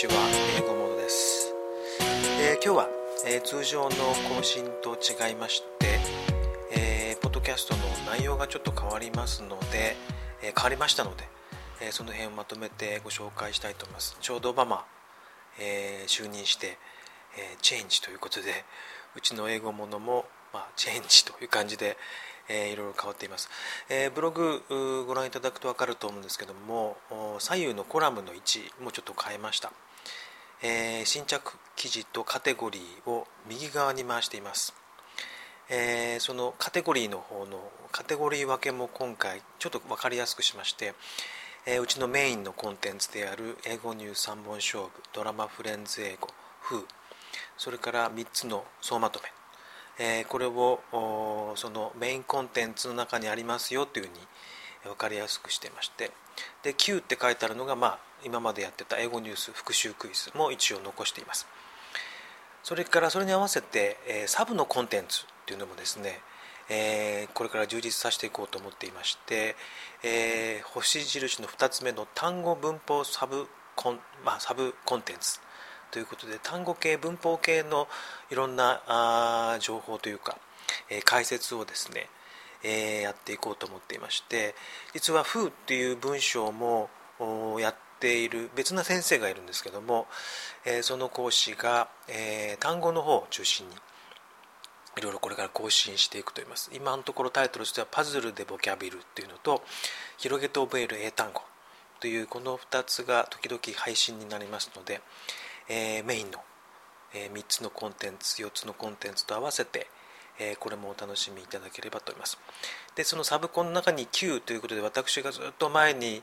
ちは、英語モノです。今日は、通常の更新と違いまして、ポッドキャストの内容がちょっと変わりますので、変わりましたので、その辺をまとめてご紹介したいと思います。ちょうどオバマ、就任して、チェンジということで、うちの英語モノも、チェンジという感じで、いろいろ変わっています。ブログご覧いただくと分かると思うんですけども、左右のコラムの位置もちょっと変えました。新着記事とカテゴリーを右側に回しています。そのカテゴリーの方のカテゴリー分けも今回ちょっと分かりやすくしまして、うちのメインのコンテンツである英語ニュース3本勝負、ドラマフレンズ英語、風、それから3つの総まとめ、これをそのメインコンテンツの中にありますよというふうに分かりやすくしていまして、で Q って書いてあるのが、今までやってた英語ニュース復習クイズも一応残しています。それからそれに合わせて、サブのコンテンツというのもですね、これから充実させていこうと思っていまして、星印の2つ目の単語文法サブコンテンツということで、単語系文法系のいろんな情報というか、解説をですね、やっていこうと思っていまして、実は Who っていう文章もやっている別な先生がいるんですけども、その講師が、単語の方を中心にいろいろこれから更新していくといいます。今のところタイトルとしてはパズルでボキャビルっていうのと、広げて覚える英単語というこの2つが時々配信になりますので、メインの3つのコンテンツ4つのコンテンツと合わせてこれもお楽しみいただければと思います。でそのサブコンの中に Q ということで、私がずっと前に、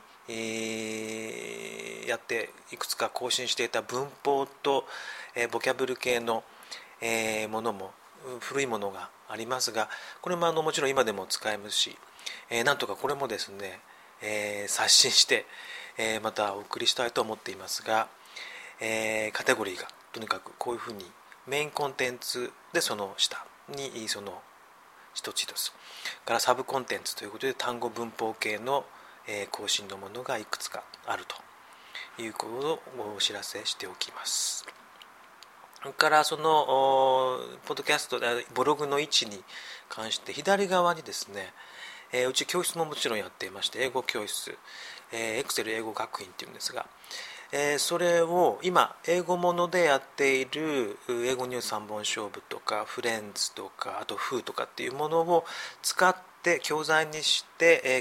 やっていくつか更新していた文法と、ボキャブル系の、ものも古いものがありますが、これももちろん今でも使えますし、なんとかこれもですね、刷新して、またお送りしたいと思っていますが、カテゴリーがとにかくこういうふうにメインコンテンツでその下にその一つ一つからサブコンテンツということで単語文法系の更新のものがいくつかあるということをお知らせしておきます。それからそのポッドキャストブログの位置に関して左側にですね、うち教室ももちろんやっていまして、英語教室、エクセル英語学院っていうんですが、それを今英語ものでやっている英語ニュース3本勝負とかフレンズとかあとフーとかっていうものを使って教材にして、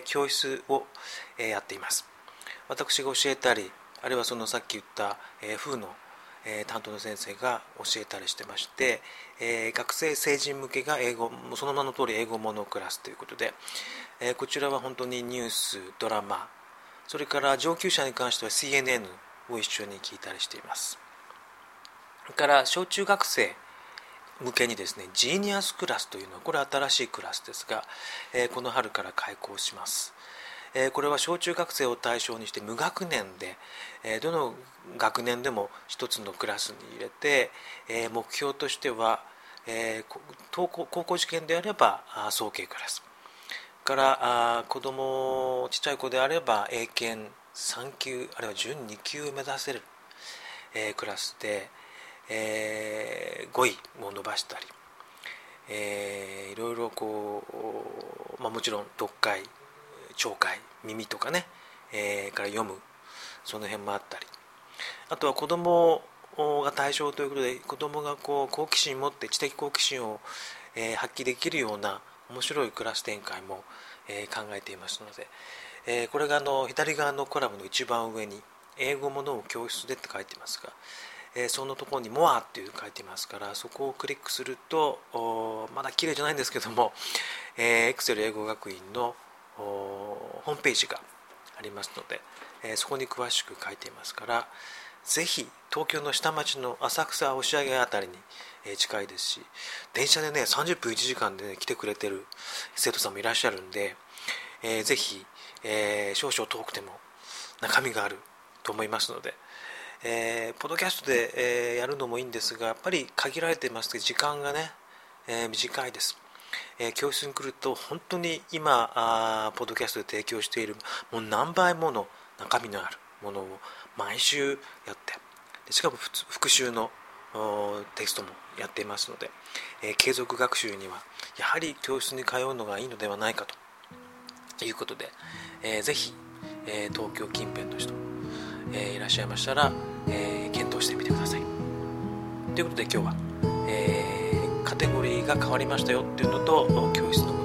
教室を、やっています。私が教えたり、あるいはそのさっき言った、フーの、担当の先生が教えたりしてまして、学生成人向けが英語その名の通り英語ものクラスということで、こちらは本当にニュースドラマ、それから上級者に関しては CNN を一緒に聞いたりしています。それから小中学生向けにですね、ジーニアスクラスというのはこれは新しいクラスですが、この春から開講します。これは小中学生を対象にして無学年で、どの学年でも一つのクラスに入れて、目標としては、高校受験であれば早慶クラスから子供ちっちゃい子であれば英検3級あるいは準2級を目指せる、クラスで、語彙を伸ばしたり、いろいろこう、もちろん読解聴解耳とかね、から読むその辺もあったり、あとは子供が対象ということで子供がこう好奇心を持って知的好奇心を、発揮できるような面白いクラス展開も、考えていますので、これが左側のコラムの一番上に英語ものを教室でって書いてますが、そのところに More っていう書いてますから、そこをクリックするとまだ綺麗じゃないんですけども、Excel 英語学院のホームページがありますので、そこに詳しく書いていますから、ぜひ東京の下町の浅草押上あたりに近いですし、電車でね30分1時間で、来てくれてる生徒さんもいらっしゃるんで、ぜひ、少々遠くても中身があると思いますので、ポッドキャストで、やるのもいいんですが、やっぱり限られていますけど時間がね、短いです。教室に来ると本当に今ポッドキャストで提供しているもう何倍もの中身のあるものを毎週やって、 しかも復習のテストもやっていますので、継続学習にはやはり教室に通うのがいいのではないかということで、ぜひ、東京近辺の人、いらっしゃいましたら、検討してみてください。ということで今日は、カテゴリーが変わりましたよっていうのと教室の